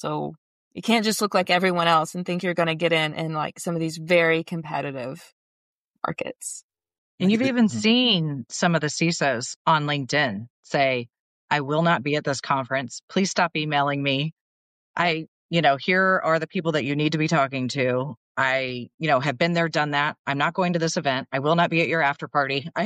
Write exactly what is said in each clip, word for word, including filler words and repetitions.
So you can't just look like everyone else and think you're going to get in in like some of these very competitive markets. And you've even seen some of the C I S Os on LinkedIn say, I will not be at this conference. Please stop emailing me. I, you know, here are the people that you need to be talking to. I, you know, have been there, done that. I'm not going to this event. I will not be at your after party. I,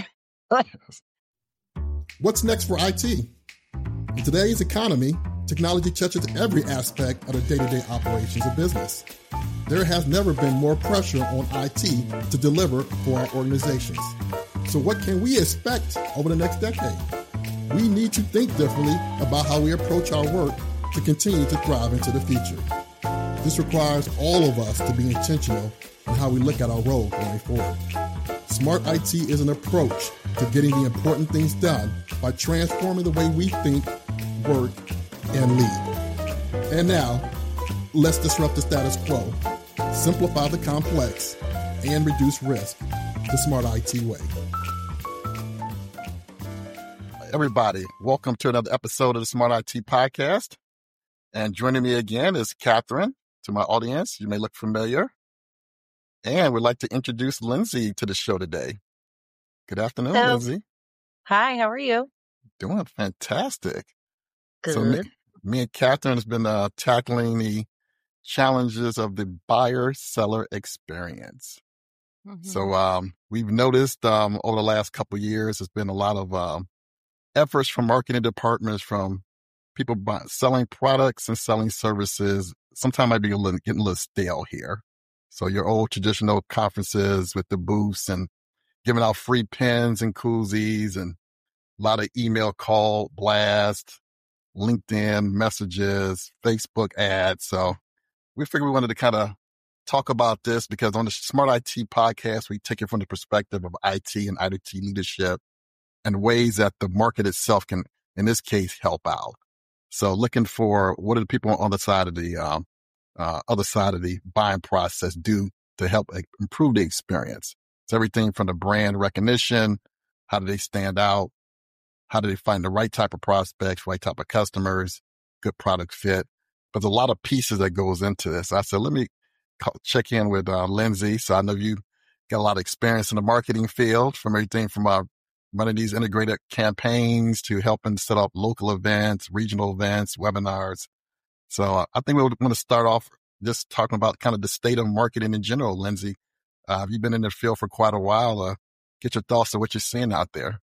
What's next for I T? In today's economy, technology touches every aspect of the day-to-day operations of business. There has never been more pressure on I T to deliver for our organizations. So what can we expect over the next decade? We need to think differently about how we approach our work to continue to thrive into the future. This requires all of us to be intentional in how we look at our role going forward. Smart I T is an approach to getting the important things done by transforming the way we think, work, and lead. And now, let's disrupt the status quo, simplify the complex, and reduce risk the Smart I T way. Everybody, welcome to another episode of the Smart I T Podcast. And joining me again is Catherine. To my audience, you may look familiar. And we'd like to introduce Lindsay to the show today. Good afternoon, Hello. Lindsay. Hi, how are you? Doing fantastic. Good. So me, me and Catherine has been uh, tackling the challenges of the buyer-seller experience. Mm-hmm. So um, we've noticed um, over the last couple of years, there's been a lot of um, efforts from marketing departments, from people buy, selling products and selling services. Sometimes might be a little, getting a little stale here. So your old traditional conferences with the booths and giving out free pens and koozies and a lot of email call blasts, LinkedIn messages, Facebook ads. So we figured we wanted to kind of talk about this because on the Smart I T Podcast, we take it from the perspective of I T and I T leadership and ways that the market itself can, in this case, help out. So looking for what are the people on the side of the um, uh, other side of the buying process do to help uh, improve the experience. It's everything from the brand recognition, how do they stand out, how do they find the right type of prospects, right type of customers, good product fit. But there's a lot of pieces that goes into this. I said, let me call, check in with uh, Lindsay. So I know you got a lot of experience in the marketing field, from everything from uh, running these integrated campaigns to helping set up local events, regional events, webinars. So uh, I think we would want to start off just talking about kind of the state of marketing in general, Lindsay. Uh, you've been in the field for quite a while. Uh, get your thoughts on what you're seeing out there.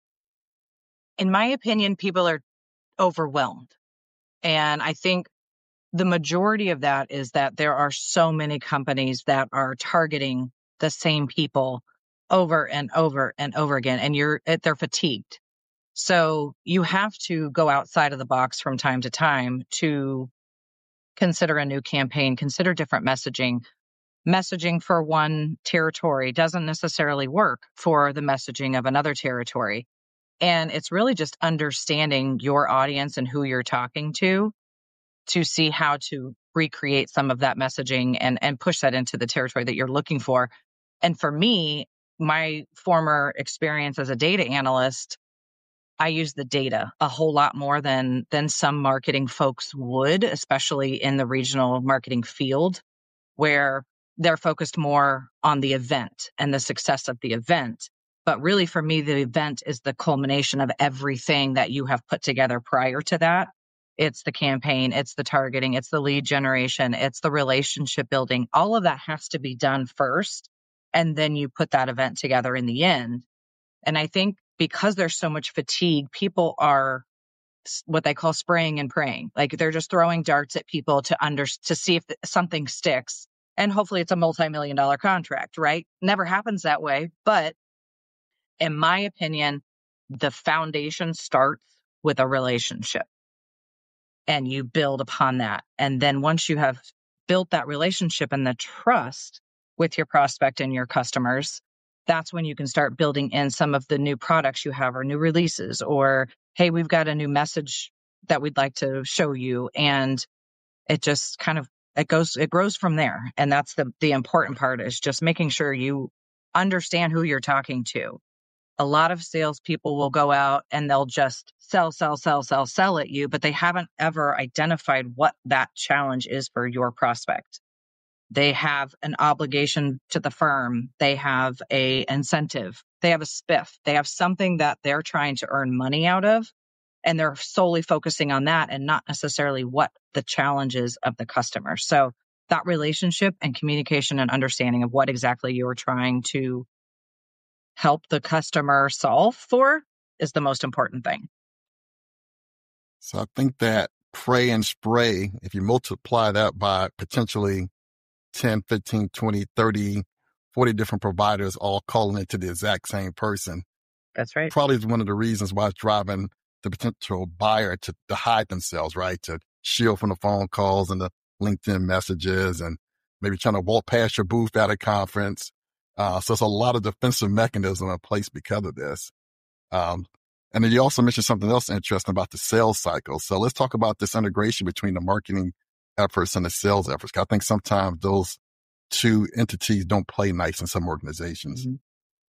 In my opinion, people are overwhelmed. And I think the majority of that is that there are so many companies that are targeting the same people over and over and over again, and you're they're fatigued. So you have to go outside of the box from time to time to consider a new campaign, consider different messaging. Messaging for one territory doesn't necessarily work for the messaging of another territory. And it's really just understanding your audience and who you're talking to to see how to recreate some of that messaging and, and push that into the territory that you're looking for. And for me, my former experience as a data analyst, I use the data a whole lot more than than some marketing folks would, especially in the regional marketing field, where they're focused more on the event and the success of the event. But really, for me, the event is the culmination of everything that you have put together prior to that. It's the campaign, it's the targeting, it's the lead generation, it's the relationship building. All of that has to be done first, and then you put that event together in the end. And I think because there's so much fatigue, people are what they call spraying and praying. Like they're just throwing darts at people to under to see if something sticks. And hopefully it's a multi-million dollar contract, right? Never happens that way. But in my opinion, the foundation starts with a relationship and you build upon that. And then once you have built that relationship and the trust with your prospect and your customers, that's when you can start building in some of the new products you have or new releases, or, hey, we've got a new message that we'd like to show you. And it just kind of, it goes, it grows from there. And that's the, the important part, is just making sure you understand who you're talking to a lot of salespeople will go out and they'll just sell, sell, sell, sell, sell at you, but they haven't ever identified what that challenge is for your prospect. They have an obligation to the firm. They have a incentive. They have a spiff. They have something that they're trying to earn money out of, and they're solely focusing on that and not necessarily what the challenge is of the customer. So that relationship and communication and understanding of what exactly you're trying to help the customer solve for is the most important thing. So I think that pray and spray, if you multiply that by potentially ten, fifteen, twenty, thirty, forty different providers all calling it to the exact same person. That's right. Probably is one of the reasons why it's driving the potential buyer to, to hide themselves, right? To shield from the phone calls and the LinkedIn messages and maybe trying to walk past your booth at a conference. Uh, so it's a lot of defensive mechanism in place because of this. Um, and then you also mentioned something else interesting about the sales cycle. So let's talk about this integration between the marketing efforts and the sales efforts. I think sometimes those two entities don't play nice in some organizations. Mm-hmm.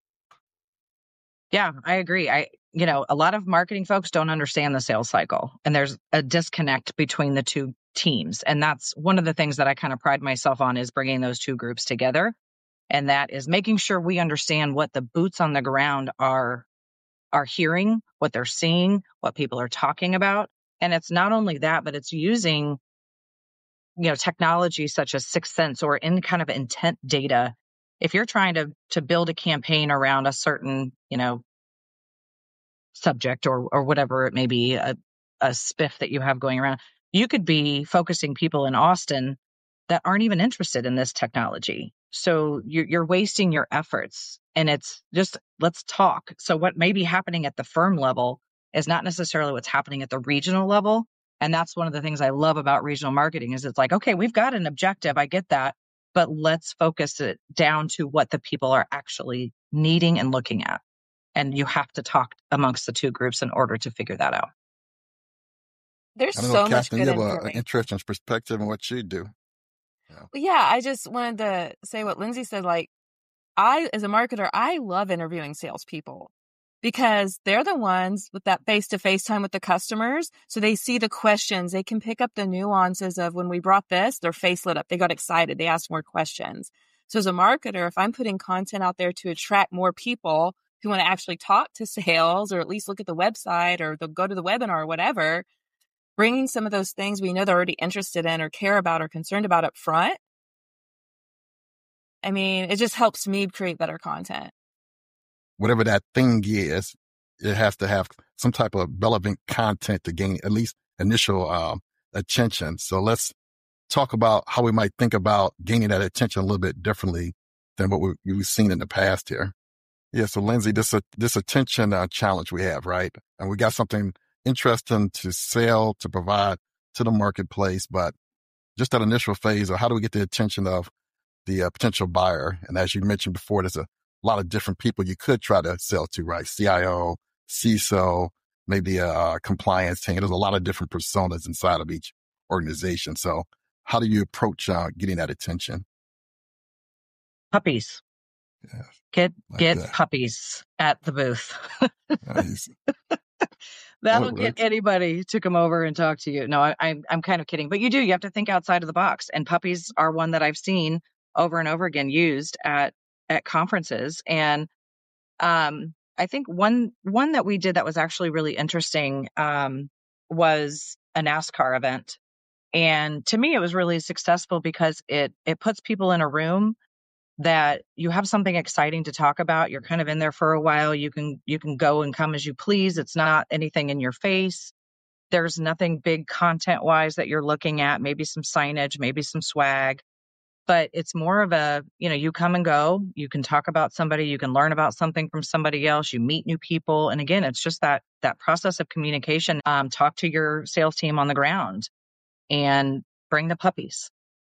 Yeah, I agree. I, you know, a lot of marketing folks don't understand the sales cycle, and there's a disconnect between the two teams. And that's one of the things that I kind of pride myself on, is bringing those two groups together. And that is making sure we understand what the boots on the ground are, are hearing, what they're seeing, what people are talking about. And it's not only that, but it's using, you know, technology such as Sixth Sense or in kind of intent data. If you're trying to to build a campaign around a certain, you know, subject or or whatever it may be, a, a spiff that you have going around, you could be focusing people in Austin that aren't even interested in this technology. So you're, you're wasting your efforts, and it's just, let's talk. So what may be happening at the firm level is not necessarily what's happening at the regional level. And that's one of the things I love about regional marketing is it's like, okay, we've got an objective. I get that, but let's focus it down to what the people are actually needing and looking at. And you have to talk amongst the two groups in order to figure that out. There's I don't so know, much Catherine, good you have a- an information. interesting perspective on what you do. Well, yeah, I just wanted to say what Lindsay said. Like, I, as a marketer, I love interviewing salespeople because they're the ones with that face-to-face time with the customers. So they see the questions. They can pick up the nuances of when we brought this, their face lit up. They got excited. They asked more questions. So as a marketer, if I'm putting content out there to attract more people who want to actually talk to sales or at least look at the website or they'll go to the webinar or whatever, bringing some of those things we know they're already interested in or care about or concerned about up front, I mean, it just helps me create better content. Whatever that thing is, it has to have some type of relevant content to gain at least initial um, attention. So let's talk about how we might think about gaining that attention a little bit differently than what we, we've seen in the past here. Yeah, so Lindsay, this uh, this attention uh, challenge we have, right? And we got something interesting to sell, to provide to the marketplace, but just that initial phase of how do we get the attention of the uh, potential buyer? And as you mentioned before, there's a lot of different people you could try to sell to, right? C I O, C I S O, maybe a, a compliance team. There's a lot of different personas inside of each organization. So how do you approach uh, getting that attention? Puppies. Yeah, Get like get that. puppies at the booth. Nice. That'll Well, get anybody to come over and talk to you. No, I, I'm I'm kind of kidding, but you do. You have to think outside of the box. And puppies are one that I've seen over and over again used at at conferences. And um, I think one one that we did that was actually really interesting um, was a NASCAR event. And to me, it was really successful because it it puts people in a room that you have something exciting to talk about. You're kind of in there for a while. You can, you can go and come as you please. It's not anything in your face. There's nothing big content wise that you're looking at, maybe some signage, maybe some swag, but it's more of a, you know, you come and go, you can talk about somebody, you can learn about something from somebody else, you meet new people. And again, it's just that, that process of communication. Um, talk to your sales team on the ground and bring the puppies.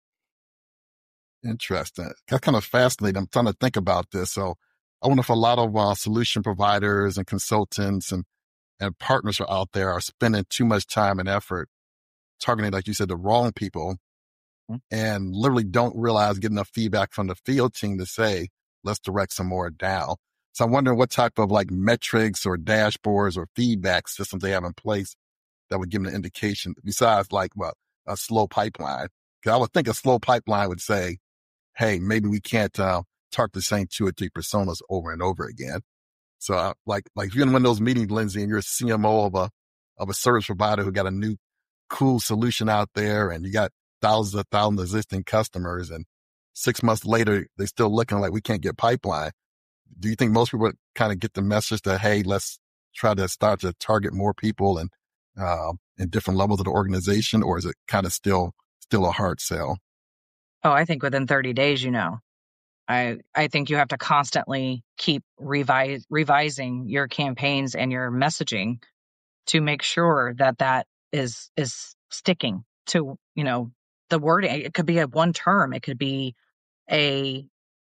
Interesting. That's kind of fascinating. I'm trying to think about this. So I wonder if a lot of uh, solution providers and consultants and, and partners are out there are spending too much time and effort targeting, like you said, the wrong people mm-hmm. and literally don't realize, get enough feedback from the field team to say, let's direct some more down. So I'm wondering what type of like metrics or dashboards or feedback systems they have in place that would give them an indication besides like, well, a slow pipeline. Cause I would think a slow pipeline would say, hey, maybe we can't uh, target the same two or three personas over and over again. So uh, like, like if you're in one of those meetings, Lindsay, and you're a C M O of a, of a service provider who got a new cool solution out there and you got thousands of thousands of existing customers and six months later, they're still looking like we can't get pipeline. Do you think most people would kind of get the message that, hey, let's try to start to target more people and, uh, in different levels of the organization, or is it kind of still, still a hard sell? Oh, I think within thirty days, you know, I, I think you have to constantly keep revise, revising your campaigns and your messaging to make sure that that is, is sticking to, you know, the wording. It could be a one term. It could be a,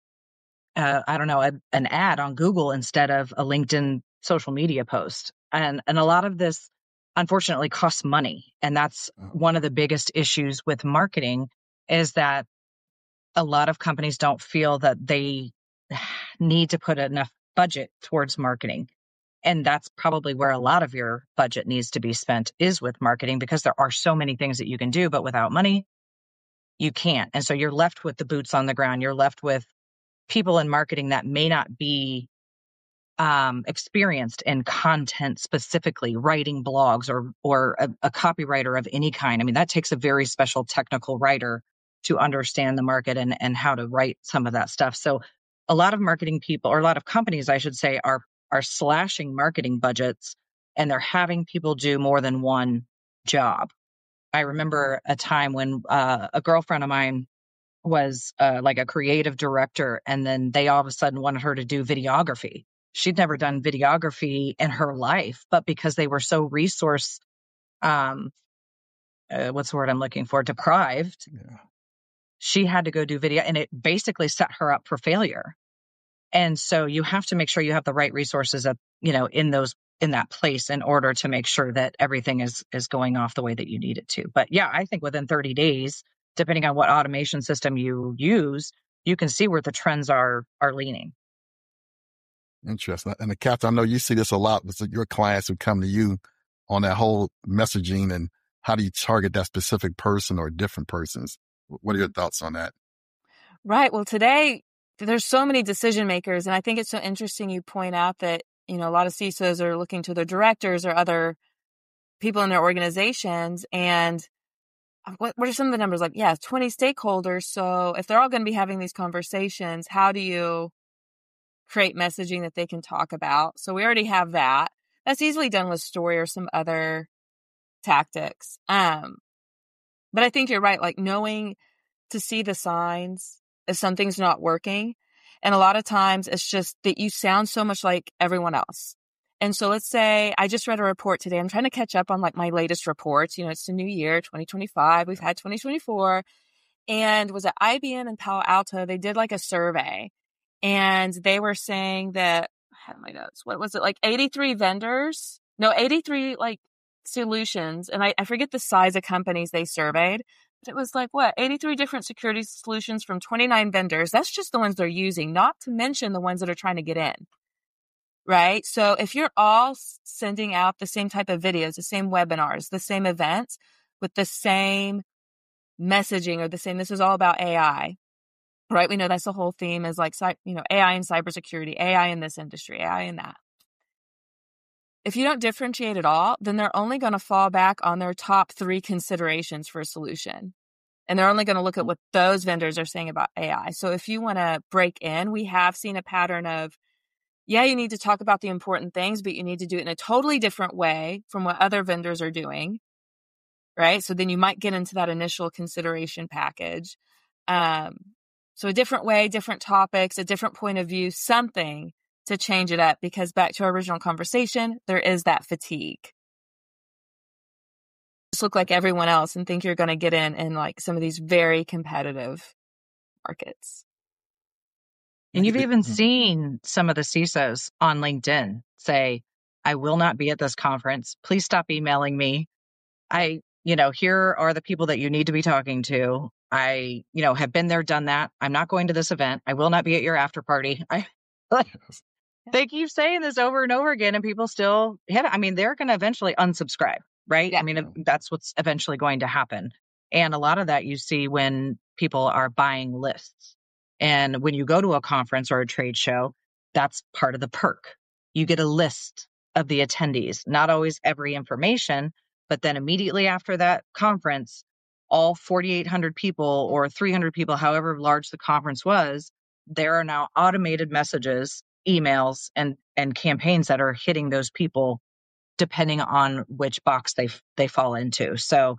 uh, I don't know, a, an ad on Google instead of a LinkedIn social media post. And, and a lot of this, unfortunately, costs money. And that's one of the biggest issues with marketing is that a lot of companies don't feel that they need to put enough budget towards marketing. And that's probably where a lot of your budget needs to be spent is with marketing, because there are so many things that you can do, but without money, you can't. And so you're left with the boots on the ground. You're left with people in marketing that may not be um, experienced in content, specifically writing blogs or or a, a copywriter of any kind. I mean, that takes a very special technical writer to understand the market and, and how to write some of that stuff. So a lot of marketing people, or a lot of companies, I should say, are are slashing marketing budgets, and they're having people do more than one job. I remember a time when uh, a girlfriend of mine was uh, like a creative director, and then they all of a sudden wanted her to do videography. She'd never done videography in her life, but because they were so resource, um, uh, what's the word I'm looking for, deprived, yeah. She had to go do video, and it basically set her up for failure. And so you have to make sure you have the right resources at, you know, in those, in that place in order to make sure that everything is, is going off the way that you need it to. But yeah, I think within thirty days, depending on what automation system you use, you can see where the trends are, are leaning. Interesting. And the Captain, I know you see this a lot with your clients who come to you on that whole messaging and how do you target that specific person or different persons? What are your thoughts on that? Right. Well, today there's so many decision makers, and I think it's so interesting you point out that, you know, a lot of C I S Os are looking to their directors or other people in their organizations. And what, what are some of the numbers? Like, yeah, twenty stakeholders. So if they're all going to be having these conversations, how do you create messaging that they can talk about? So we already have that. That's easily done with story or some other tactics. Um, but I think you're right. Like knowing to see the signs if something's not working. And a lot of times it's just that you sound so much like everyone else. And so let's say I just read a report today. I'm trying to catch up on like my latest reports. You know, it's the new year, twenty twenty-five. We've had twenty twenty-four. And was at I B M and Palo Alto. They did like a survey. And they were saying that, I had my notes. What was it? Like eighty-three vendors? No, eighty-three like solutions. And I, I forget the size of companies they surveyed. But it was like, what, eighty-three different security solutions from twenty-nine vendors. That's just the ones they're using, not to mention the ones that are trying to get in. Right? So if you're all sending out the same type of videos, the same webinars, the same events with the same messaging or the same, this is all about A I, right? We know that's the whole theme is like, you know, A I in cybersecurity, A I in this industry, A I in that. If you don't differentiate at all, then they're only going to fall back on their top three considerations for a solution. And they're only going to look at what those vendors are saying about A I. So if you want to break in, we have seen a pattern of, yeah, you need to talk about the important things, but you need to do it in a totally different way from what other vendors are doing, right? So then you might get into that initial consideration package. Um, so a different way, different topics, a different point of view, something to change it up, because back to our original conversation, there is that fatigue. Just look like everyone else and think you're going to get in in like some of these very competitive markets. And you've even seen some of the C I S Os on LinkedIn say, I will not be at this conference. Please stop emailing me. I, you know, here are the people that you need to be talking to. I, you know, have been there, done that. I'm not going to this event. I will not be at your after party. I, They keep saying this over and over again and people still hit it. I mean, they're going to eventually unsubscribe, right? Yeah. I mean, that's what's eventually going to happen. And a lot of that you see when people are buying lists. And when you go to a conference or a trade show, that's part of the perk. You get a list of the attendees, not always every information, but then immediately after that conference, all forty-eight hundred people or three hundred people, however large the conference was, there are now automated messages, emails, and and campaigns that are hitting those people depending on which box they they fall into. So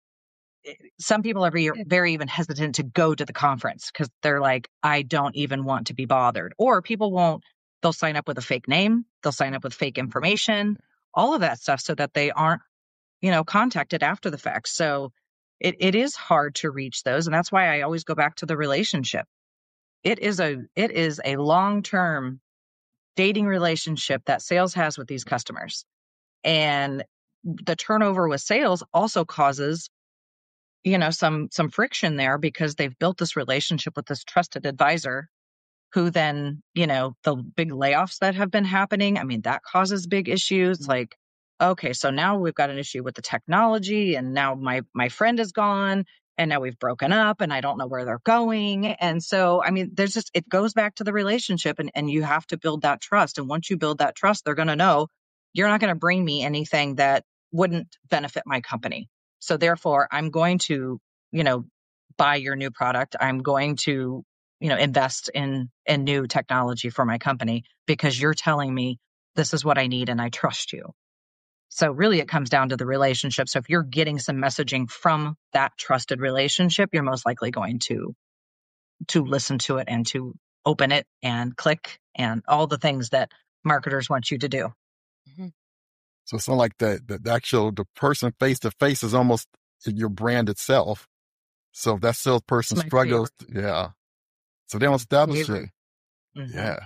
some people are very, very even hesitant to go to the conference because they're like, I don't even want to be bothered. Or people won't, they'll sign up with a fake name, they'll sign up with fake information, all of that stuff so that they aren't, you know, contacted after the fact. So it, it is hard to reach those. And that's why I always go back to the relationship. It is a, it is a long-term dating relationship that sales has with these customers. And the turnover with sales also causes, you know, some, some friction there because they've built this relationship with this trusted advisor who then, you know, the big layoffs that have been happening. I mean, that causes big issues. Like, okay, so now we've got an issue with the technology and now my, my friend is gone and now we've broken up and I don't know where they're going. And so, I mean, there's just, it goes back to the relationship and, and you have to build that trust. And once you build that trust, they're going to know you're not going to bring me anything that wouldn't benefit my company. So therefore, I'm going to, you know, buy your new product. I'm going to, you know, invest in, in new technology for my company because you're telling me this is what I need and I trust you. So really it comes down to the relationship. So if you're getting some messaging from that trusted relationship, you're most likely going to, to listen to it and to open it and click and all the things that marketers want you to do. Mm-hmm. So it's not like the, the, the actual, the person face to face is almost your brand itself. So if that salesperson struggles, favorite. yeah. So they don't establish it. Mm-hmm. Yeah.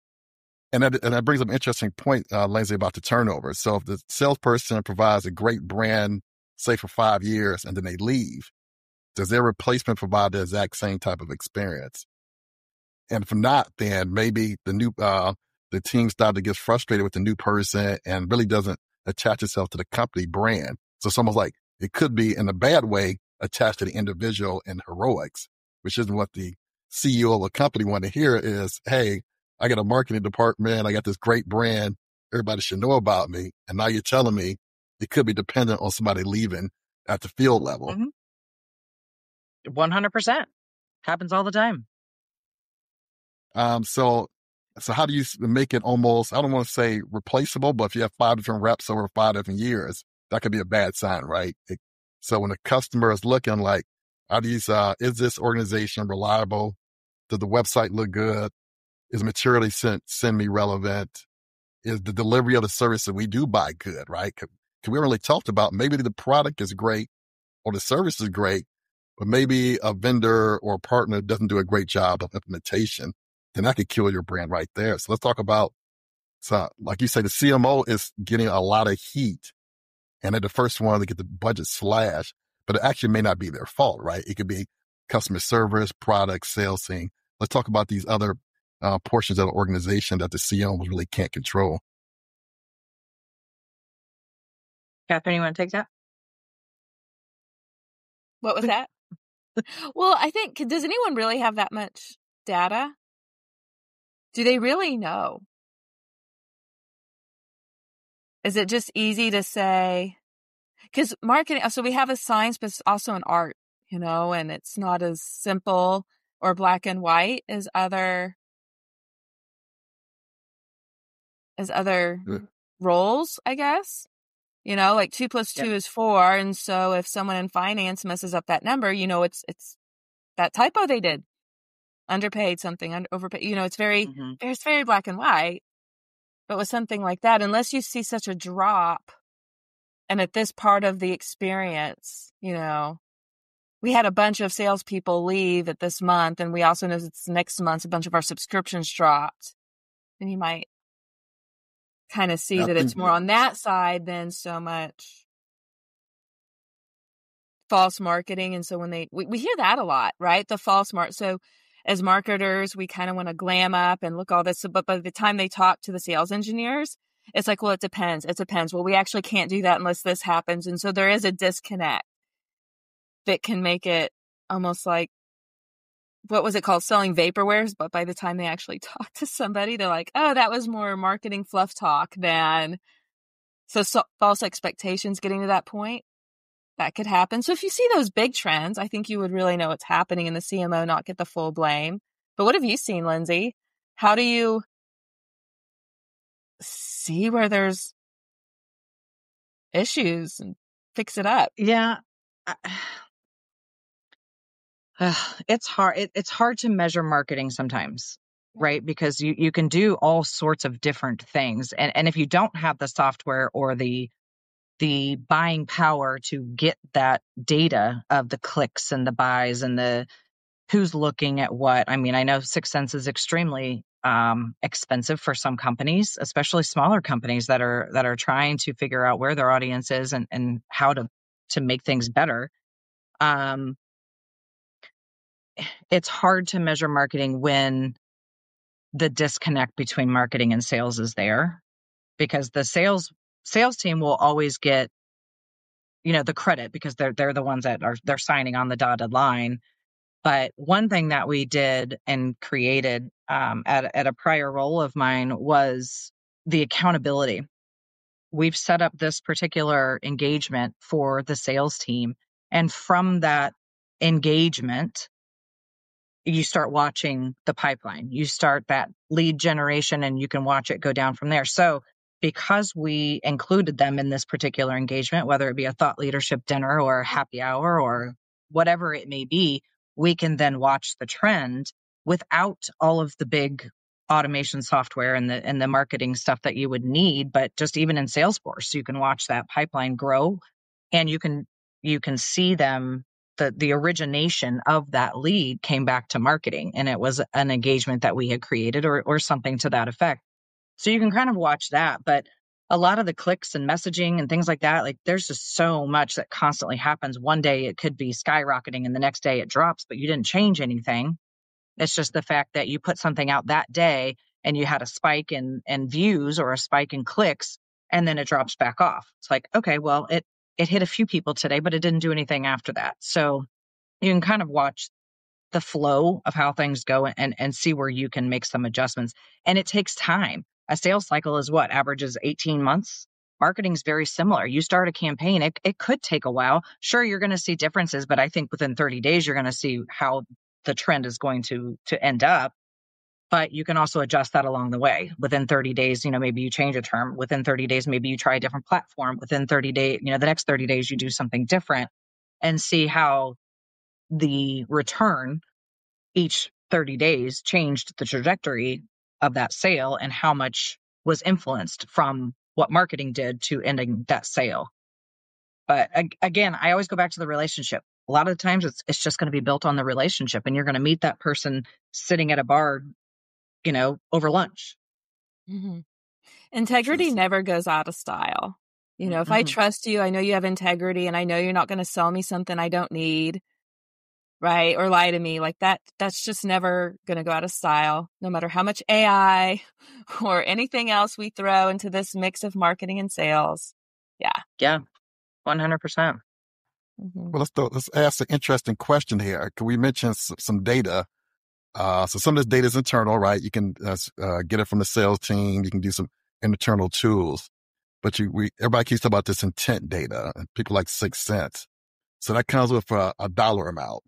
And that, and that brings up an interesting point, uh, Lindsay, about the turnover. So if the salesperson provides a great brand, say for five years, and then they leave, does their replacement provide the exact same type of experience? And if not, then maybe the new, uh, the team starts to get frustrated with the new person and really doesn't attach itself to the company brand. So it's almost like it could be in a bad way attached to the individual and heroics, which isn't what the C E O of a company want to hear is, hey, I got a marketing department. I got this great brand. Everybody should know about me. And now you're telling me it could be dependent on somebody leaving at the field level. Mm-hmm. one hundred percent. Happens all the time. Um, so, so how do you make it almost, I don't want to say replaceable, but if you have five different reps over five different years, that could be a bad sign, right? It, so when the customer is looking like, are these, uh, is this organization reliable? Does the website look good? Is materially sent, send me relevant? Is the delivery of the service that we do buy good, right? Cause we really talked about maybe the product is great or the service is great, but maybe a vendor or a partner doesn't do a great job of implementation. Then that could kill your brand right there. So let's talk about, so like you say, the C M O is getting a lot of heat and they're the first one to get the budget slashed, but it actually may not be their fault, right? It could be customer service, product, sales team. Let's talk about these other uh, portions of the organization that the C E O really can't control. Catherine, you want to take that? What was that? Well, I think, does anyone really have that much data? Do they really know? Is it just easy to say, because marketing, so we have a science, but it's also an art, you know, and it's not as simple or black and white as other, as other yeah. roles, I guess. You know, like two plus two yep. is four. And so if someone in finance messes up that number, you know, it's, it's that typo they did. Underpaid something, under, overpaid, you know, it's very, mm-hmm. it's very black and white. But with something like that, unless you see such a drop, and at this part of the experience, you know, we had a bunch of salespeople leave at this month, and we also know it's next month, a bunch of our subscriptions dropped. And you might kind of see I that it's more on that side than so much false marketing. And so when they, we, we hear that a lot, right? The false mark. So as marketers, we kind of want to glam up and look all this. But by the time they talk to the sales engineers, it's like, well, it depends. It depends. Well, we actually can't do that unless this happens. And so there is a disconnect that can make it almost like, what was it called? Selling vaporwares. But by the time they actually talk to somebody, they're like, oh, that was more marketing fluff talk than, so, so false expectations getting to that point. That could happen. So if you see those big trends, I think you would really know what's happening and the C M O not get the full blame. But what have you seen, Lindsay? How do you see where there's issues and fix it up? Yeah. Uh, it's hard. It, it's hard to measure marketing sometimes, right? Because you, you can do all sorts of different things. And, and if you don't have the software or the, the buying power to get that data of the clicks and the buys and the who's looking at what, I mean, I know Sixth Sense is extremely um, expensive for some companies, especially smaller companies that are, that are trying to figure out where their audience is and, and how to, to make things better. Um, It's hard to measure marketing when the disconnect between marketing and sales is there, because the sales sales team will always get, you know, the credit because they're they're the ones that are they're signing on the dotted line. But one thing that we did and created um, at at a prior role of mine was the accountability. We've set up this particular engagement for the sales team, and from that engagement, you start watching the pipeline. You start that lead generation and you can watch it go down from there. So because we included them in this particular engagement, whether it be a thought leadership dinner or a happy hour or whatever it may be, we can then watch the trend without all of the big automation software and the and the marketing stuff that you would need. But just even in Salesforce, you can watch that pipeline grow and you can you can see them. The, the origination of that lead came back to marketing, and it was an engagement that we had created or or something to that effect. So you can kind of watch that. But a lot of the clicks and messaging and things like that, like there's just so much that constantly happens. One day it could be skyrocketing and the next day it drops, but you didn't change anything. It's just the fact that you put something out that day and you had a spike in, in views or a spike in clicks, and then it drops back off. It's like, okay, well, it It hit a few people today, but it didn't do anything after that. So you can kind of watch the flow of how things go and, and see where you can make some adjustments. And it takes time. A sales cycle is what? Averages eighteen months. Marketing is very similar. You start a campaign, it, it could take a while. Sure, you're going to see differences, but I think within thirty days, you're going to see how the trend is going to, to end up. But you can also adjust that along the way. Within thirty days, you know, maybe you change a term. Within thirty days, maybe you try a different platform. Within thirty days, you know, the next thirty days, you do something different and see how the return each thirty days changed the trajectory of that sale and how much was influenced from what marketing did to ending that sale. But again, I always go back to the relationship. A lot of the times it's, it's just going to be built on the relationship, and you're going to meet that person sitting at a bar, you know, over lunch. Mm-hmm. Integrity Just, never goes out of style. You know, if Mm-hmm. I trust you, I know you have integrity and I know you're not going to sell me something I don't need, right? Or lie to me like that. That's just never going to go out of style, no matter how much A I or anything else we throw into this mix of marketing and sales. Yeah. Yeah, one hundred percent. Mm-hmm. Well, let's, do, let's ask an interesting question here. Can we mention s- some data? Uh, so some of this data is internal, right? You can uh, uh, get it from the sales team. You can do some internal tools, but you, we, everybody keeps talking about this intent data, and people like Sixth Sense. So that comes with a, a dollar amount.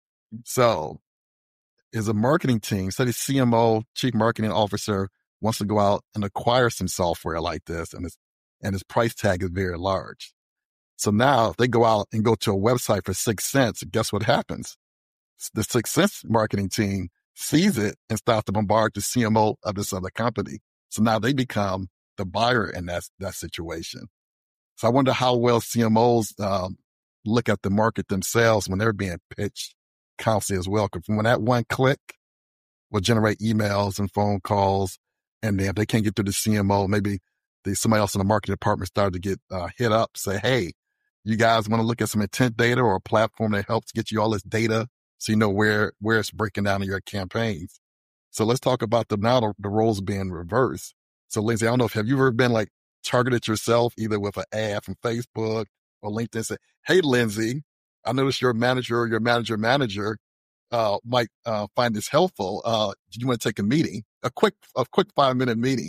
So is a marketing team, say the C M O, chief marketing officer, wants to go out and acquire some software like this, and its, and its price tag is very large. So now if they go out and go to a website for Sixth Sense, guess what happens? The Sixth Sense marketing team sees it and starts to bombard the C M O of this other company. So now they become the buyer in that, that situation. So I wonder how well C M Os um, look at the market themselves when they're being pitched constantly as well. Because when that one click will generate emails and phone calls, and then if they can't get through the C M O, maybe the, somebody else in the marketing department started to get uh, hit up, say, hey, you guys want to look at some intent data or a platform that helps get you all this data so you know where, where it's breaking down in your campaigns. So let's talk about the now the, the roles being reversed. So Lindsay, I don't know if have you ever been like targeted yourself either with an ad from Facebook or LinkedIn, say, hey, Lindsay, I noticed your manager or your manager manager uh, might uh, find this helpful. Uh, do you want to take a meeting, a quick, a quick five minute meeting?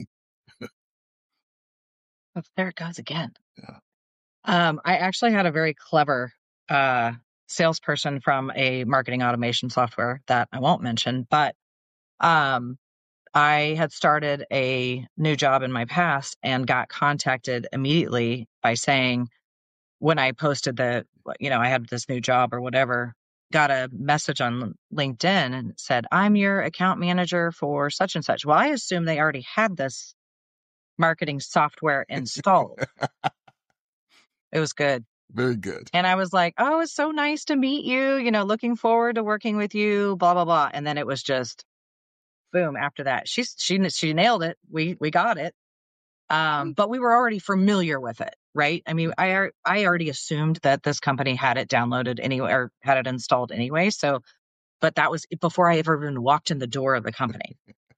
Oh, there it goes again. Yeah. Um, I actually had a very clever uh, salesperson from a marketing automation software that I won't mention, but um, I had started a new job in my past and got contacted immediately by saying, when I posted the, you know, I had this new job or whatever, got a message on LinkedIn and it said, I'm your account manager for such and such. Well, I assumed they already had this marketing software installed. It was good. Very good. And I was like, oh, it's so nice to meet you. You know, looking forward to working with you, blah, blah, blah. And then it was just boom. After that, she, she, she nailed it. We, we got it. Um, but we were already familiar with it, right? I mean, I, I already assumed that this company had it downloaded anyway, or had it installed anyway. So, but that was before I ever even walked in the door of the company.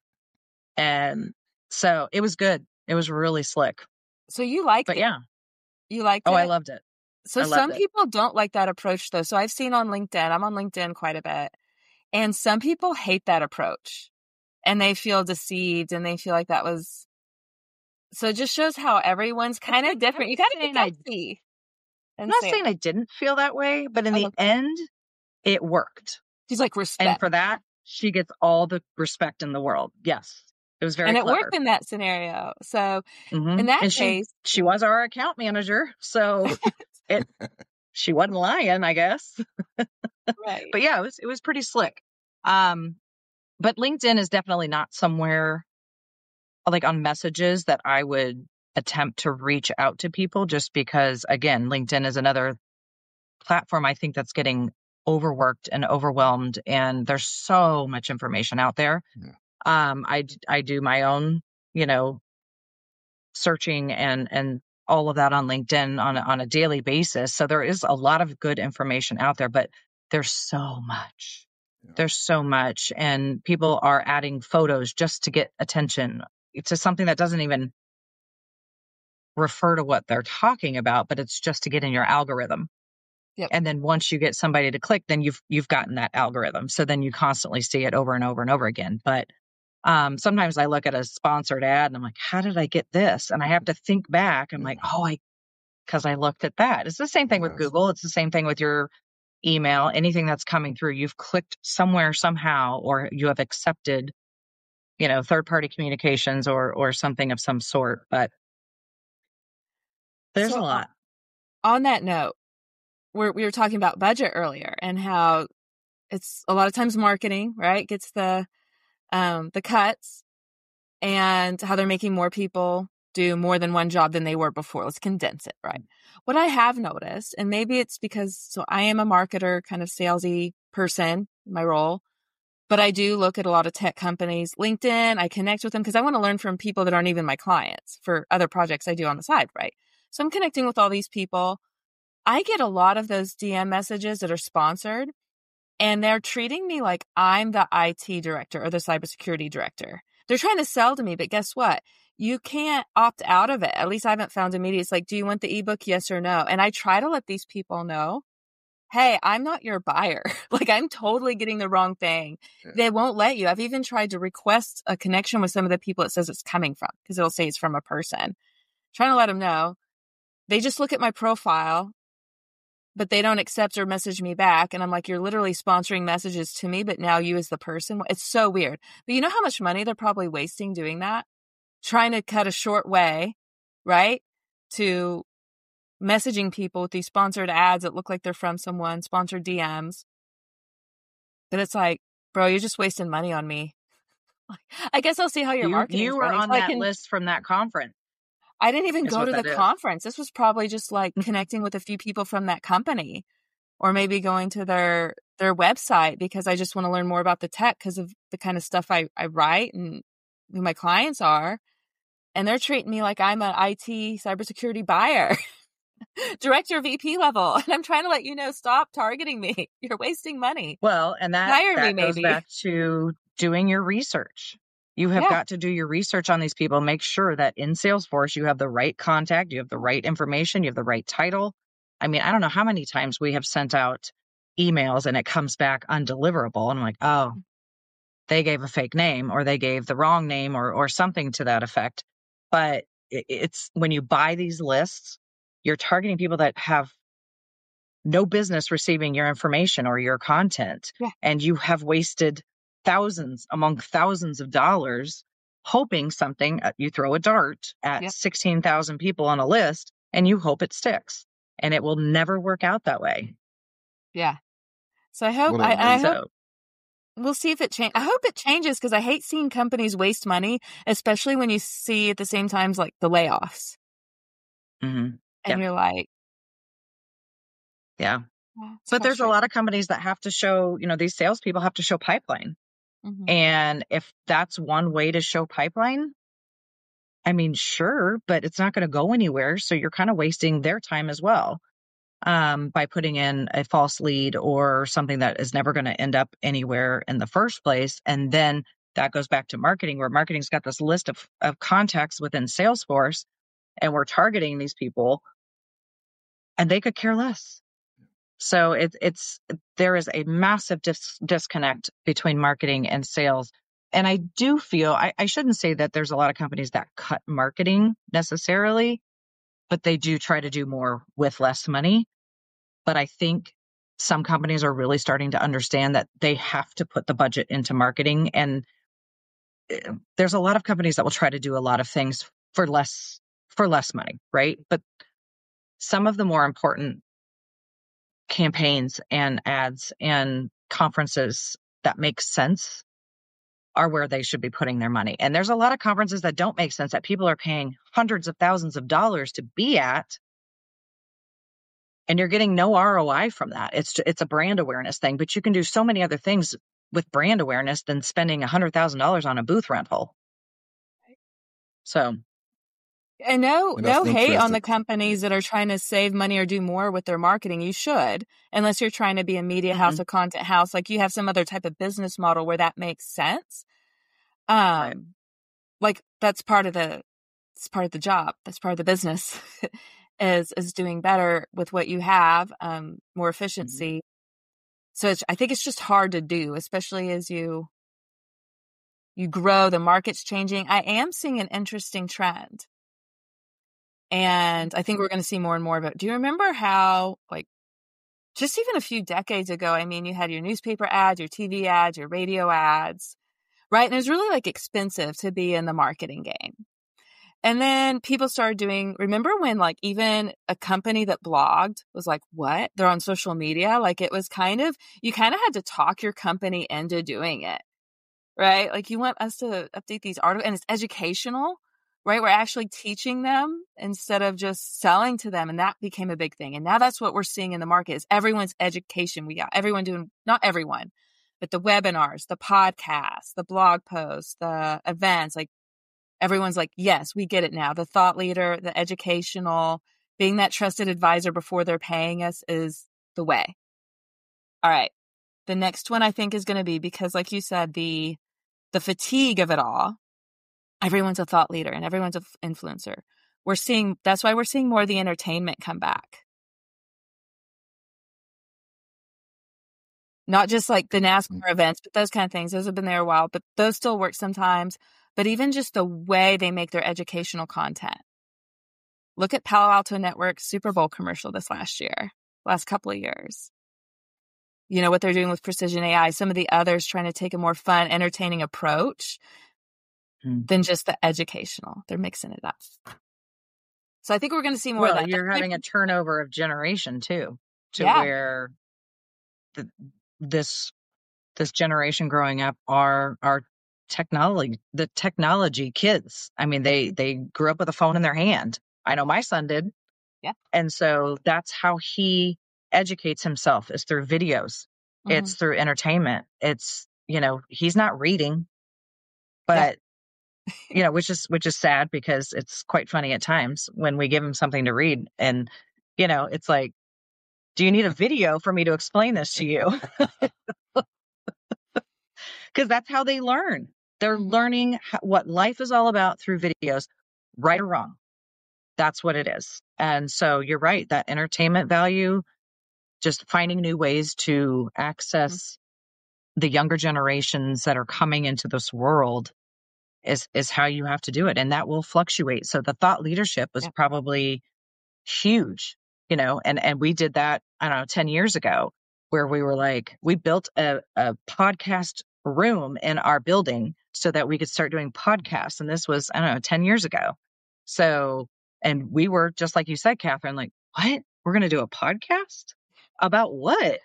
And so it was good. It was really slick. So you liked But it. yeah. You liked Oh, it? I loved it. So I loved some it. people don't like that approach though. So I've seen on LinkedIn, I'm on LinkedIn quite a bit, and some people hate that approach and they feel deceived and they feel like that was, so it just shows how everyone's kind of different. You got to be gutsy. I'm not saying I didn't feel that way, but in the okay. end, it worked. She's like, respect. And for that, she gets all the respect in the world. Yes. It was very And it clever. worked in that scenario. So mm-hmm. in that and case, she, she was our account manager. So it, she wasn't lying, I guess. right. But yeah, it was, it was pretty slick. Um, but LinkedIn is definitely not somewhere like on messages that I would attempt to reach out to people, just because, again, LinkedIn is another platform I think that's getting overworked and overwhelmed, and there's so much information out there. Yeah. Um, I, I do my own, you know, searching and, and all of that on LinkedIn on a, on a daily basis. So there is a lot of good information out there, but there's so much. Yeah. There's so much, and people are adding photos just to get attention to something that doesn't even refer to what they're talking about, but it's just to get in your algorithm. Yep. And then once you get somebody to click, then you've, you've gotten that algorithm. So then you constantly see it over and over and over again. But um, sometimes I look at a sponsored ad and I'm like, how did I get this? And I have to think back. I'm yeah. like, oh, I, cause I looked at that. It's the same thing yes. with Google. It's the same thing with your email, anything that's coming through. You've clicked somewhere somehow, or you have accepted, you know, third-party communications or, or something of some sort. But there's so, a lot. On that note, we're, we were talking about budget earlier and how it's a lot of times marketing, right? Gets the, um, the cuts, and how they're making more people do more than one job than they were before. Let's condense it, right? What I have noticed, and maybe it's because, so I am a marketer, kind of salesy person, my role, but I do look at a lot of tech companies, LinkedIn, I connect with them because I want to learn from people that aren't even my clients for other projects I do on the side, right? So I'm connecting with all these people. I get a lot of those D M messages that are sponsored, and they're treating me like I'm the I T director or the cybersecurity director. They're trying to sell to me, but guess what? You can't opt out of it. At least I haven't found immediate. It's like, do you want the ebook? Yes or no? And I try to let these people know, hey, I'm not your buyer. Like, I'm totally getting the wrong thing. Yeah. They won't let you. I've even tried to request a connection with some of the people it says it's coming from, because it'll say it's from a person. Trying to let them know. They just look at my profile, but they don't accept or message me back. And I'm like, you're literally sponsoring messages to me, but now you as the person. It's so weird. But you know how much money they're probably wasting doing that? Trying to cut a short way, right? To messaging people with these sponsored ads that look like they're from someone, sponsored D Ms. But it's like, bro, you're just wasting money on me. I guess I'll see how your you, marketing You were running, on so that can, list from that conference. I didn't even go to the is. conference. This was probably just like connecting with a few people from that company, or maybe going to their their website because I just want to learn more about the tech because of the kind of stuff I, I write and who my clients are. And they're treating me like I'm an I T cybersecurity buyer. director, V P level. And I'm trying to let you know, stop targeting me. You're wasting money. Well, and that, Hire that me, goes maybe. back to doing your research. You have Yeah. got to do your research on these people. Make sure that in Salesforce, you have the right contact, you have the right information, you have the right title. I mean, I don't know how many times we have sent out emails and it comes back undeliverable. And I'm like, oh, they gave a fake name or they gave the wrong name or or something to that effect. But it, it's when you buy these lists, you're targeting people that have no business receiving your information or your content. Yeah. And you have wasted thousands among thousands of dollars hoping something, uh, you throw a dart at Yep. sixteen thousand people on a list and you hope it sticks. And it will never work out that way. Yeah. So I hope, What I, a- I So hope we'll see if it changes. I hope it changes because I hate seeing companies waste money, especially when you see at the same times like the layoffs. mhm, And Yeah. you're like, yeah. "Oh, it's But there's a frustrating." lot of companies that have to show, you know, these salespeople have to show pipeline. Mhm. And if that's one way to show pipeline, I mean, sure, but it's not going to go anywhere. So you're kind of wasting their time as well, um, by putting in a false lead or something that is never going to end up anywhere in the first place. And then that goes back to marketing, where marketing's got this list of, of contacts within Salesforce, and we're targeting these people and they could care less. So it's, it's, there is a massive dis- disconnect between marketing and sales. And I do feel, I, I shouldn't say that there's a lot of companies that cut marketing necessarily, but they do try to do more with less money. But I think some companies are really starting to understand that they have to put the budget into marketing. And uh, there's a lot of companies that will try to do a lot of things for less, for less money, right? But some of the more important campaigns and ads and conferences that make sense are where they should be putting their money. And there's a lot of conferences that don't make sense that people are paying hundreds of thousands of dollars to be at, and you're getting no R O I from that. It's it's a brand awareness thing, but you can do so many other things with brand awareness than spending one hundred thousand dollars on a booth rental. So, And no, And that's no hate on the interesting. companies that are trying to save money or do more with their marketing. You should, unless you're trying to be a media house, Mhm. a content house, like you have some other type of business model where that makes sense. Um, Right. like that's part of the, it's part of the job. That's part of the business is, is doing better with what you have, um, more efficiency. So it's, I think it's just hard to do, especially as you, you grow, the market's changing. I am seeing an interesting trend. And I think we're going to see more and more of it. Do you remember how, like, just even a few decades ago, I mean, you had your newspaper ads, your T V ads, your radio ads, right? And it was really like expensive to be in the marketing game. And then people started doing, remember when like even a company that blogged was like, what? They're on social media? Like it was kind of, you kind of had to talk your company into doing it, right? Like you want us to update these articles and it's educational, right? We're actually teaching them instead of just selling to them. And that became a big thing. And now that's what we're seeing in the market is everyone's education. We got everyone doing, not everyone, but the webinars, the podcasts, the blog posts, the events, like everyone's like, yes, we get it now. The thought leader, the educational, being that trusted advisor before they're paying us is the way. All right. The next one I think is going to be because like you said, the, the fatigue of it all, everyone's a thought leader and everyone's an influencer. We're seeing, that's why we're seeing more of the entertainment come back. Not just like the NASCAR events, but those kind of things. Those have been there a while, but those still work sometimes. But even just the way they make their educational content. Look at Palo Alto Network's Super Bowl commercial this last year, last couple of years. You know, what they're doing with Precision A I, some of the others trying to take a more fun, entertaining approach Hmm. than just the educational. They're mixing it up. So I think we're going to see more Well, of that. you're having a turnover of generation too, to Yeah. where the, this this generation growing up are are technology the technology kids. I mean, they they grew up with a phone in their hand. I know my son did. Yeah. And so that's how he educates himself is through videos. Mhm. It's through entertainment. It's, you know, he's not reading, but you know, which is which is sad because it's quite funny at times when we give him something to read and You know, it's like, do you need a video for me to explain this to you? Because that's how they learn. They're learning how, what life is all about through videos, right or wrong. That's what it is. And so you're right, that entertainment value, just finding new ways to access mm-hmm. the younger generations that are coming into this world is, is how you have to do it. And that will fluctuate. So the thought leadership was yeah. probably huge, you know, and, and we did that, I don't know, ten years ago, where we were like, we built a, a podcast room in our building so that we could start doing podcasts. And this was, I don't know, ten years ago. So, and we were just like you said, Catherine, like, what? We're going to do a podcast about what?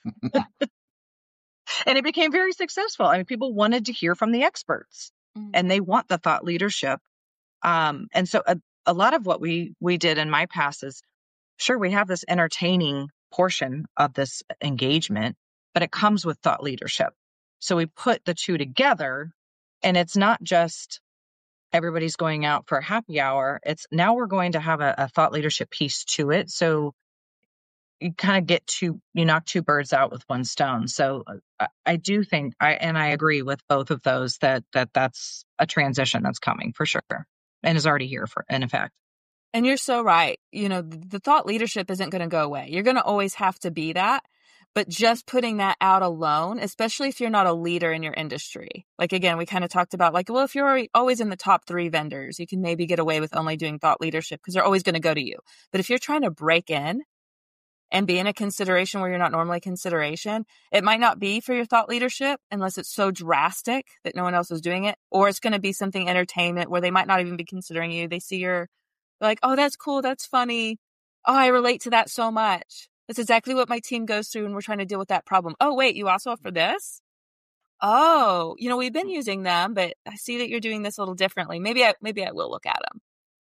And it became very successful. I mean, people wanted to hear from the experts mm-hmm. and they want the thought leadership. Um, and so a, a lot of what we, we did in my past is, sure, we have this entertaining portion of this engagement, but it comes with thought leadership. So we put the two together, and it's not just everybody's going out for a happy hour. It's now we're going to have a, a thought leadership piece to it. So you kind of get two, you knock two birds out with one stone. So I, I do think I, and I agree with both of those that, that that's a transition that's coming for sure and is already here for, in effect. And you're so right. You know, the, the thought leadership isn't going to go away. You're going to always have to be that. But just putting that out alone, especially if you're not a leader in your industry. Like, again, we kind of talked about like, well, if you're always in the top three vendors, you can maybe get away with only doing thought leadership because they're always going to go to you. But if you're trying to break in and be in a consideration where you're not normally consideration, it might not be for your thought leadership unless it's so drastic that no one else is doing it. Or it's going to be something entertainment where they might not even be considering you. They see your, like, oh, that's cool. That's funny. Oh, I relate to that so much. That's exactly what my team goes through when we're trying to deal with that problem. Oh, wait, you also offer this? Oh, you know, we've been using them, but I see that you're doing this a little differently. Maybe I, maybe I will look at them.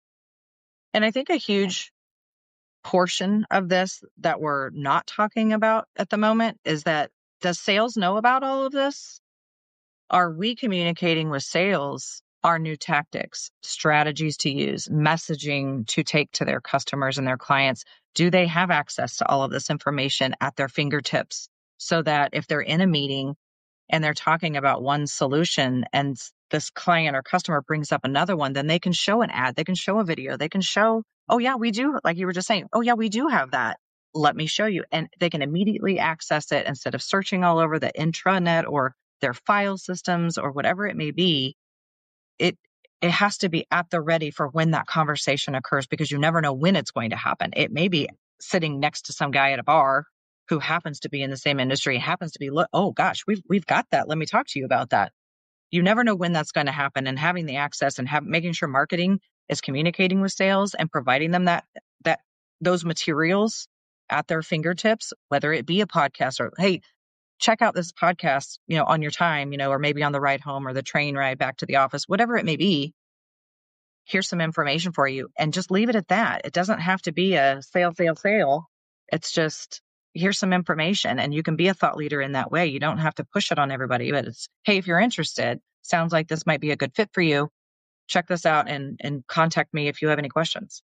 And I think a huge portion of this that we're not talking about at the moment is that, does sales know about all of this? Are we communicating with sales our new tactics, strategies to use, messaging to take to their customers and their clients? Do they have access to all of this information at their fingertips so that if they're in a meeting and they're talking about one solution and this client or customer brings up another one, then they can show an ad, they can show a video, they can show, oh yeah, we do, like you were just saying, oh yeah, we do have that. Let me show you. And they can immediately access it instead of searching all over the intranet or their file systems or whatever it may be. It it has to be at the ready for when that conversation occurs, because you never know when it's going to happen. It may be sitting next to some guy at a bar who happens to be in the same industry, happens to be, oh gosh, we've we've got that. Let me talk to you about that. You never know when that's going to happen, and having the access and have, making sure marketing is communicating with sales and providing them that that those materials at their fingertips, whether it be a podcast or, hey, check out this podcast, you know, on your time, you know, or maybe on the ride home or the train ride back to the office, whatever it may be. Here's some information for you, and just leave it at that. It doesn't have to be a sale, sale, sale. It's just, here's some information, and you can be a thought leader in that way. You don't have to push it on everybody, but it's, hey, if you're interested, sounds like this might be a good fit for you. Check this out and, and contact me if you have any questions.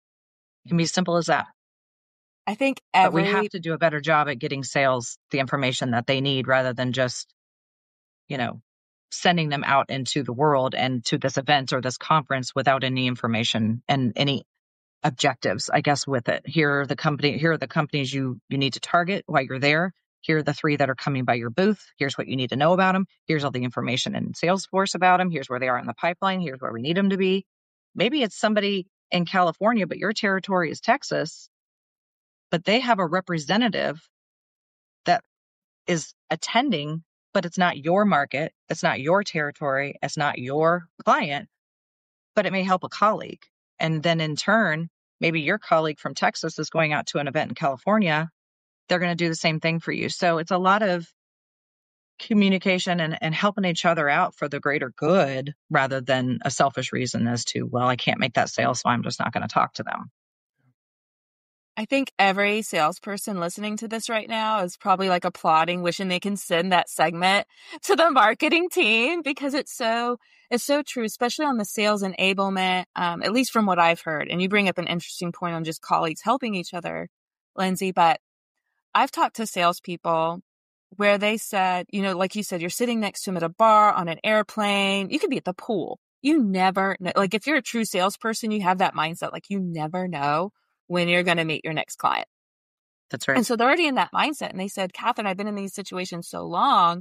It can be as simple as that. I think every... But we have to do a better job at getting sales the information that they need, rather than just, you know, sending them out into the world and to this event or this conference without any information and any objectives, I guess, with it. Here are the company, here are the companies you, you need to target while you're there. Here are the three that are coming by your booth. Here's what you need to know about them. Here's all the information in Salesforce about them. Here's where they are in the pipeline. Here's where we need them to be. Maybe it's somebody in California, but your territory is Texas, but they have a representative that is attending, but it's not your market. It's not your territory. It's not your client, but it may help a colleague. And then in turn, maybe your colleague from Texas is going out to an event in California. They're going to do the same thing for you. So it's a lot of communication and, and helping each other out for the greater good, rather than a selfish reason as to, well, I can't make that sale, so I'm just not going to talk to them. I think every salesperson listening to this right now is probably like applauding, wishing they can send that segment to the marketing team because it's so, it's so true, especially on the sales enablement, um, at least from what I've heard. And you bring up an interesting point on just colleagues helping each other, Lindsay, but I've talked to salespeople where they said, you know, like you said, you're sitting next to them at a bar, on an airplane, you could be at the pool. You never know. Like if you're a true salesperson, you have that mindset, like you never know when you're going to meet your next client. That's right. And so they're already in that mindset. And they said, Catherine, I've been in these situations so long,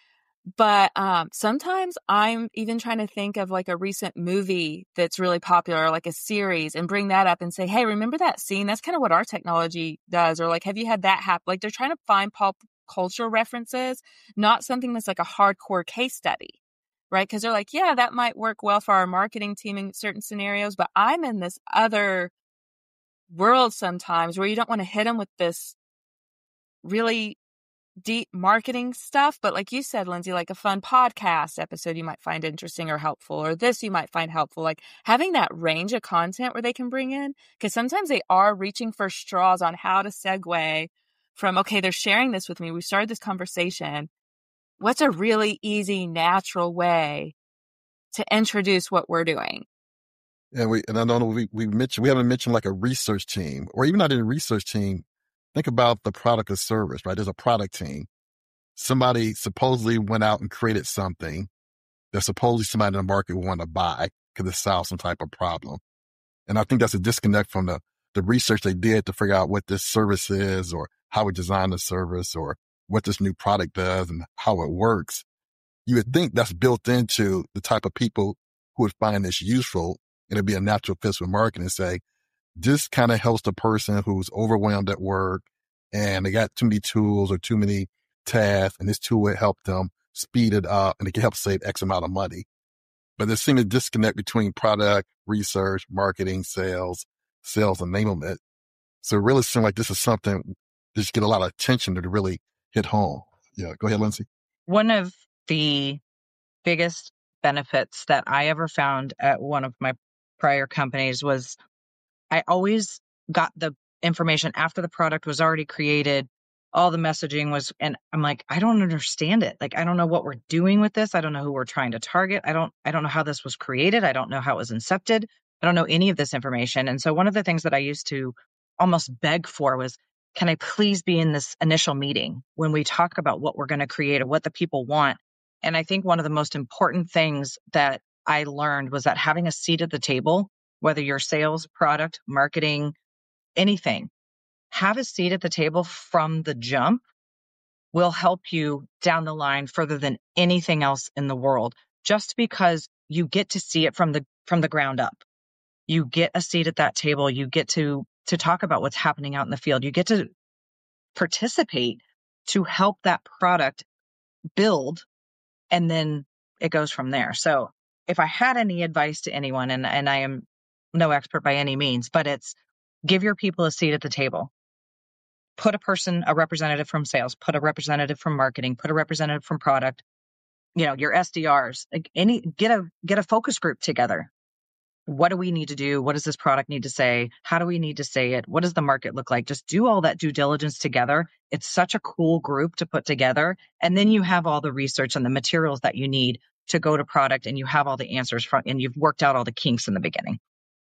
but um, sometimes I'm even trying to think of like a recent movie that's really popular, or like a series, and bring that up and say, hey, remember that scene? That's kind of what our technology does. Or like, have you had that happen? Like they're trying to find pop culture references, not something that's like a hardcore case study, right? Because they're like, yeah, that might work well for our marketing team in certain scenarios, but I'm in this other world sometimes where you don't want to hit them with this really deep marketing stuff. But like you said, Lindsay, like a fun podcast episode you might find interesting or helpful, or this you might find helpful, like having that range of content where they can bring in, because sometimes they are reaching for straws on how to segue from, okay, they're sharing this with me. We started this conversation. What's a really easy, natural way to introduce what we're doing? And we, and I don't know, we, we mentioned, we haven't mentioned like a research team, or even not in a research team. Think about the product or service, right? There's a product team. Somebody supposedly went out and created something that supposedly somebody in the market would want to buy because it solves some type of problem. And I think that's a disconnect from the, the research they did to figure out what this service is, or how we design the service, or what this new product does and how it works. You would think that's built into the type of people who would find this useful. It'd be a natural fit with marketing and say, this kind of helps the person who's overwhelmed at work and they got too many tools or too many tasks, and this tool would help them speed it up and it can help save X amount of money. But there seems a disconnect between product, research, marketing, sales, sales enablement. So it really seems like this is something that should get a lot of attention to really hit home. Yeah, go ahead, Lindsay. One of the biggest benefits that I ever found at one of my prior companies was I always got the information after the product was already created. All the messaging was, and I'm like, I don't understand it. Like, I don't know what we're doing with this. I don't know who we're trying to target. I don't, I don't know how this was created. I don't know how it was incepted. I don't know any of this information. And so one of the things that I used to almost beg for was, can I please be in this initial meeting when we talk about what we're going to create or what the people want? And I think one of the most important things that I learned was that having a seat at the table, whether you're sales, product, marketing, anything, have a seat at the table from the jump will help you down the line further than anything else in the world, just because you get to see it from the from the ground up. You get a seat at that table. You get to to talk about what's happening out in the field. You get to participate to help that product build, and then it goes from there. So if I had any advice to anyone, and, and I am no expert by any means, but it's give your people a seat at the table. Put a person, a representative from sales, put a representative from marketing, put a representative from product, you know, your S D Rs, like any, get a, get a focus group together. What do we need to do? What does this product need to say? How do we need to say it? What does the market look like? Just do all that due diligence together. It's such a cool group to put together. And then you have all the research and the materials that you need to go to product, and you have all the answers from, and you've worked out all the kinks in the beginning.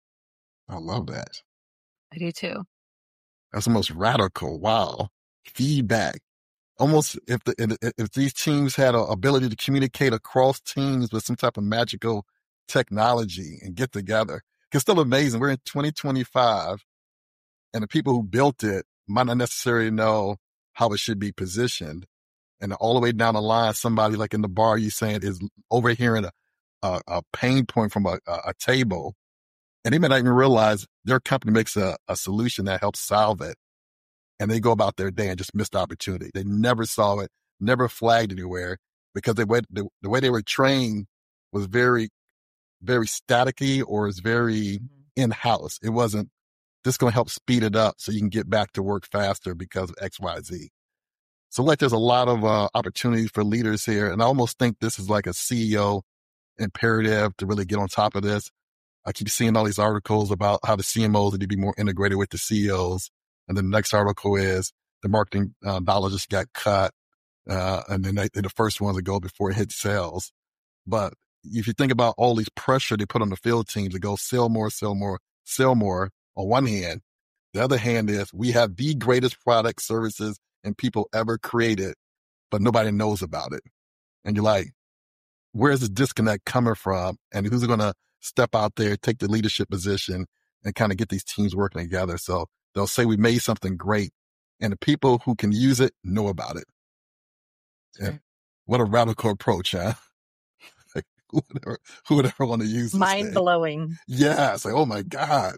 I love that. I do too. That's the most radical. Wow. Feedback. Almost if the, if these teams had an ability to communicate across teams with some type of magical technology and get together. It's still amazing. We're in twenty twenty-five and the people who built it might not necessarily know how it should be positioned. And all the way down the line, somebody like in the bar you saying is overhearing a, a, a pain point from a, a, a table. And they may not even realize their company makes a, a solution that helps solve it. And they go about their day and just miss the opportunity. They never saw it, never flagged anywhere, because they, the, the way they were trained was very, very staticky, or is very in-house. It wasn't, this is going to help speed it up so you can get back to work faster because of X, Y, Z. So like there's a lot of uh, opportunities for leaders here. And I almost think this is like a C E O imperative to really get on top of this. I keep seeing all these articles about how the C M Os need to be more integrated with the C E Os. And then the next article is the marketing uh, dollar just got cut. Uh, and then they, they're the first ones to go before it hits sales. But if you think about all these pressure they put on the field teams to go sell more, sell more, sell more on one hand, the other hand is we have the greatest products, services, and people ever created, but nobody knows about it. And you're like, where's the disconnect coming from? And who's going to step out there, take the leadership position, and kind of get these teams working together? So they'll say we made something great, and the people who can use it know about it. Right. What a radical approach, huh? Like, who would ever, who would ever want to use this Mind thing? blowing. Yeah, it's like, oh my God.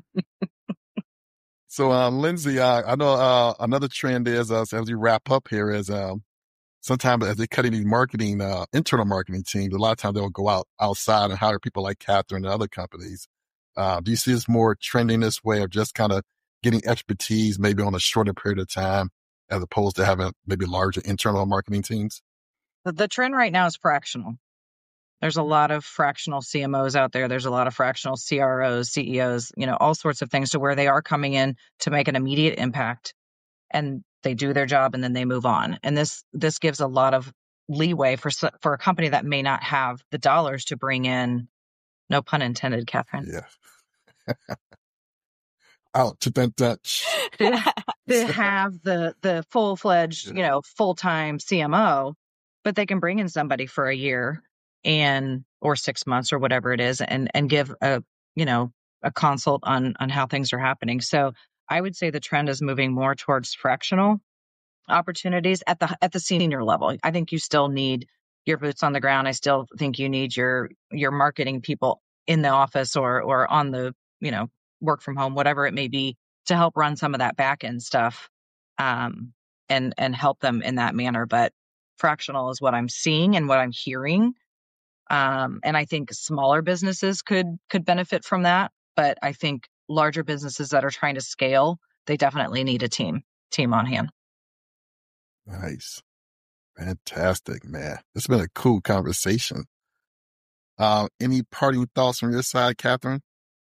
So, uh, Lindsay, uh, I know uh, another trend is, uh, as we wrap up here, is um, sometimes as they're cutting these marketing, uh, internal marketing teams, a lot of times they'll go out outside and hire people like Catherine and other companies. Uh, do you see this more trending this way of just kind of getting expertise maybe on a shorter period of time as opposed to having maybe larger internal marketing teams? The, the trend right now is fractional. There's a lot of fractional C M Os out there. There's a lot of fractional C R Os, C E Os, you know, all sorts of things to where they are coming in to make an immediate impact, and they do their job and then they move on. And this this gives a lot of leeway for for a company that may not have the dollars to bring in, no pun intended, Catherine. Yeah. Out to that Dutch. to, to have the the full fledged, you know, full time C M O, but they can bring in somebody for a year and or six months or whatever it is, and and give a you know a consult on on how things are happening. So I would say the trend is moving more towards fractional opportunities at the at the senior level. I think you still need your boots on the ground. I still think you need your your marketing people in the office or or on the you know work from home, whatever it may be, to help run some of that back end stuff, um, and and help them in that manner. But fractional is what I'm seeing and what I'm hearing. Um, and I think smaller businesses could could benefit from that. But I think larger businesses that are trying to scale, they definitely need a team team on hand. Nice. Fantastic, man. It's been a cool conversation. Uh, any parting thoughts from your side, Catherine?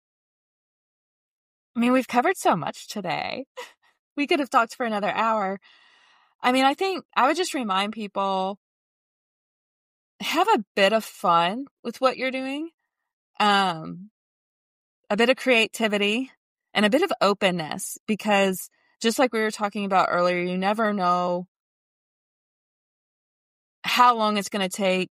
I mean, we've covered so much today. We could have talked for another hour. I mean, I think I would just remind people, have a bit of fun with what you're doing, um, a bit of creativity, and a bit of openness, because just like we were talking about earlier, you never know how long it's going to take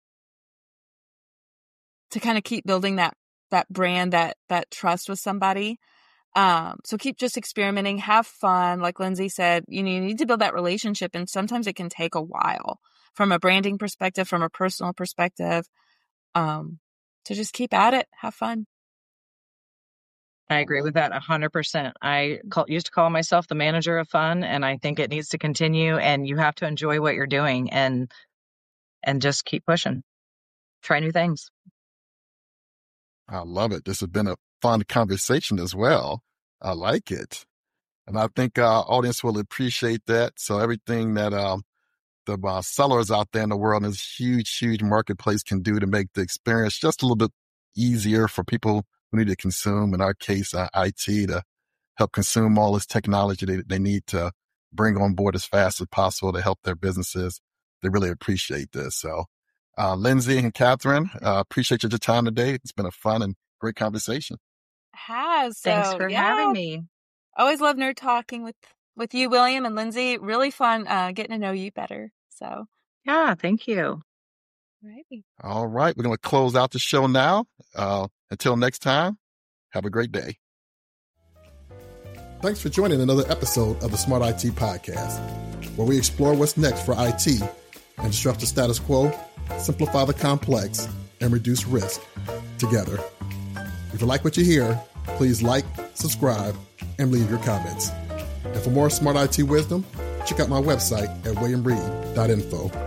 to kind of keep building that that brand, that that trust with somebody. Um, so keep just experimenting, have fun. Like Lindsay said, you know, you need to build that relationship, and sometimes it can take a while from a branding perspective, from a personal perspective. Um, so just keep at it, have fun. I agree with that one hundred percent. I call, used to call myself the manager of fun, and I think it needs to continue, and you have to enjoy what you're doing and and just keep pushing. Try new things. I love it. This has been a fun conversation as well. I like it. And I think our audience will appreciate that. So everything that um, the uh, sellers out there in the world in this huge, huge marketplace can do to make the experience just a little bit easier for people who need to consume, in our case, uh, I T, to help consume all this technology they, they need to bring on board as fast as possible to help their businesses. They really appreciate this. So uh, Lindsay and Catherine, uh, appreciate your time today. It's been a fun and great conversation. Has. So, Thanks for yeah. having me. Always love nerd talking with, with you, William and Lindsay. Really fun uh, getting to know you better. So, Yeah, thank you. alrighty. All right. We're going to close out the show now. Uh, until next time, have a great day. Thanks for joining another episode of the Smart I T Podcast, where we explore what's next for I T and disrupt the status quo, simplify the complex, and reduce risk together. If you like what you hear, please like, subscribe, and leave your comments. And for more Smart I T wisdom, check out my website at william reed dot info.